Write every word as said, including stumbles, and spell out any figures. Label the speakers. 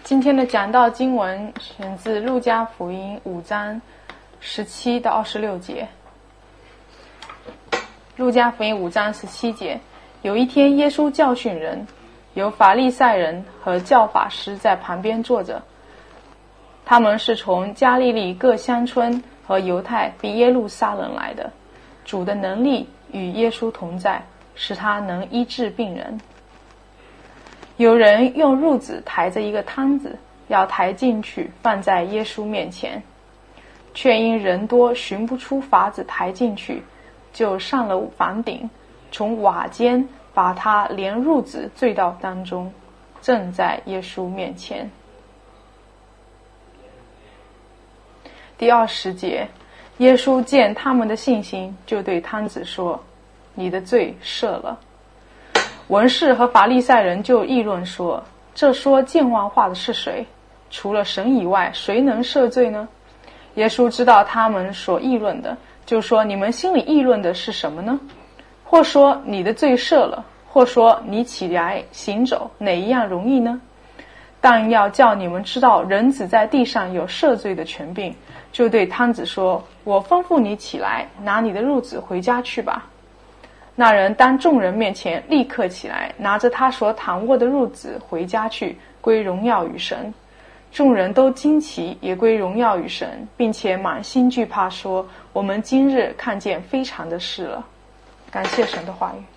Speaker 1: 今天的讲道经文选自路加福音五章十七到二十六节。路加福音五章十七节，有一天耶稣教训人，有法利赛人和教法师在旁边坐着，他们是从加利利各乡村和犹太并耶路撒冷来的。主的能力与耶稣同在，使他能医治病人。有人用褥子抬着一个摊子，要抬进去放在耶稣面前，却因人多寻不出法子抬进去，就上了房顶，从瓦间把他连褥子坠到当中，正在耶稣面前。第二十节，耶稣见他们的信心，就对摊子说：你的罪赦了。文士和法利赛人就议论说：这说健忘话的是谁？除了神以外，谁能赦罪呢？耶稣知道他们所议论的，就说：你们心里议论的是什么呢？或说你的罪赦了，或说你起来行走，哪一样容易呢？但要叫你们知道人子在地上有赦罪的权柄，就对摊子说：我吩咐你起来，拿你的褥子回家去吧。那人当众人面前立刻起来，拿着他所躺卧的褥子回家去，归荣耀于神。众人都惊奇，也归荣耀于神，并且满心惧怕，说：我们今日看见非常的事了。感谢神的话语。